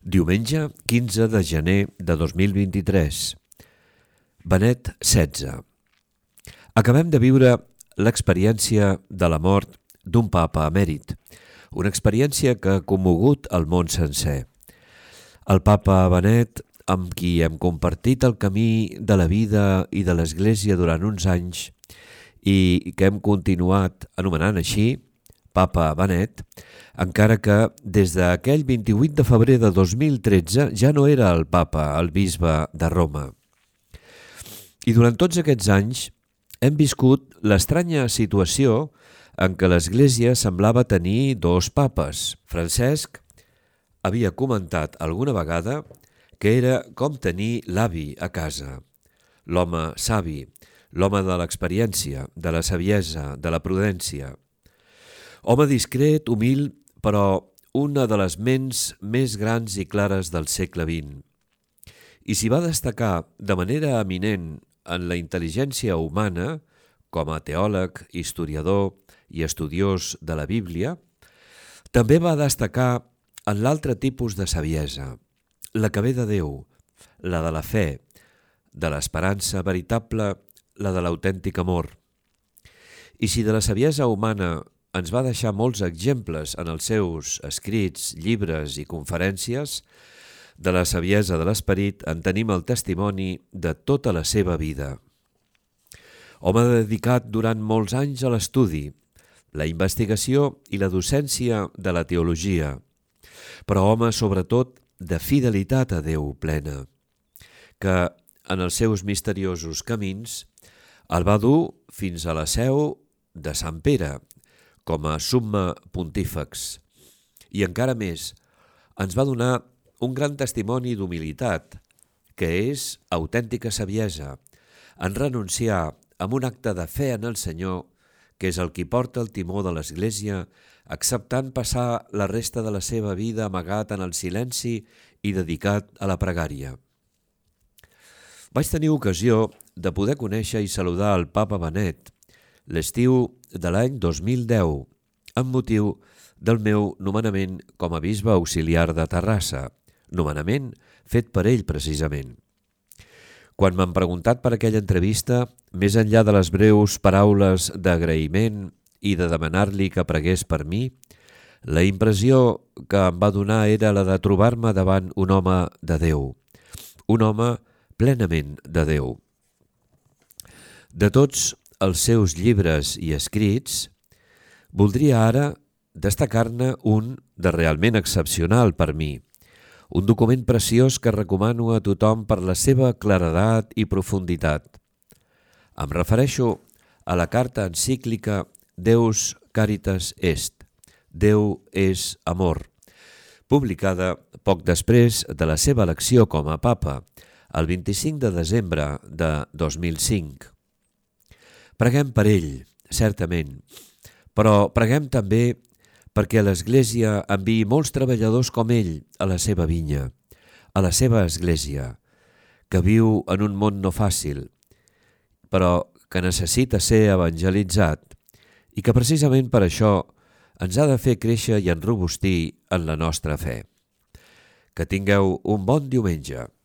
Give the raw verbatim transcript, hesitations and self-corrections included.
Diumenge quinze de gener de dos mil vint-i-tres. Benet setze. Acabem de viure l'experiència de la mort d'un papa emèrit, una experiència que ha commogut el món sencer. El papa Benet, amb qui hem compartit el camí de la vida i de l'Església durant uns anys i que hem continuat anomenant així, Papa Benet, encara que des d'aquell vint-i-vuit de febrer de dos mil tretze ja no era el papa, el bisbe de Roma. I durant tots aquests anys hem viscut l'estranya situació en què l'Església semblava tenir dos papes. Francesc havia comentat alguna vegada que era com tenir l'avi a casa, l'home savi, l'home de l'experiència, de la saviesa, de la prudència. Home discret, humil, però una de les ments més grans i clares del segle vint. I s'hi va destacar de manera eminent en la intel·ligència humana, com a teòleg, historiador i estudiós de la Bíblia, també va destacar en l'altre tipus de saviesa, la que ve de Déu, la de la fe, de l'esperança veritable, la de l'autèntic amor. I si de la saviesa humana ens va deixar molts exemples en els seus escrits, llibres i conferències, de la saviesa de l'esperit en tenim el testimoni de tota la seva vida. Home dedicat durant molts anys a l'estudi, la investigació i la docència de la teologia, però home sobretot de fidelitat a Déu plena, que en els seus misteriosos camins el va dur fins a la seu de Sant Pere, com a summa pontífex. I encara més, ens va donar un gran testimoni d'humilitat, que és autèntica saviesa, en renunciar amb un acte de fe en el Senyor, que és el qui porta el timó de l'Església, acceptant passar la resta de la seva vida amagat en el silenci i dedicat a la pregària. Vaig tenir ocasió de poder conèixer i saludar el papa Benet l'estiu de l'any dos mil deu, amb motiu del meu nomenament com a bisbe auxiliar de Terrassa, nomenament fet per ell precisament. Quan m'han preguntat per aquella entrevista, més enllà de les breus paraules d'agraïment i de demanar-li que pregués per mi, la impressió que em va donar era la de trobar-me davant un home de Déu, un home plenament de Déu. De tots els seus llibres i escrits, voldria ara destacar-ne un de realment excepcional per mi, un document preciós que recomano a tothom per la seva claredat i profunditat. Em refereixo a la carta encíclica Deus Caritas Est, Déu és amor, publicada poc després de la seva elecció com a papa, el vint-i-cinc de desembre de dos mil cinc. Preguem per ell, certament, però preguem també perquè l'Església enviï molts treballadors com ell a la seva vinya, a la seva Església, que viu en un món no fàcil, però que necessita ser evangelitzat i que precisament per això ens ha de fer créixer i enrobustir en la nostra fe. Que tingueu un bon diumenge.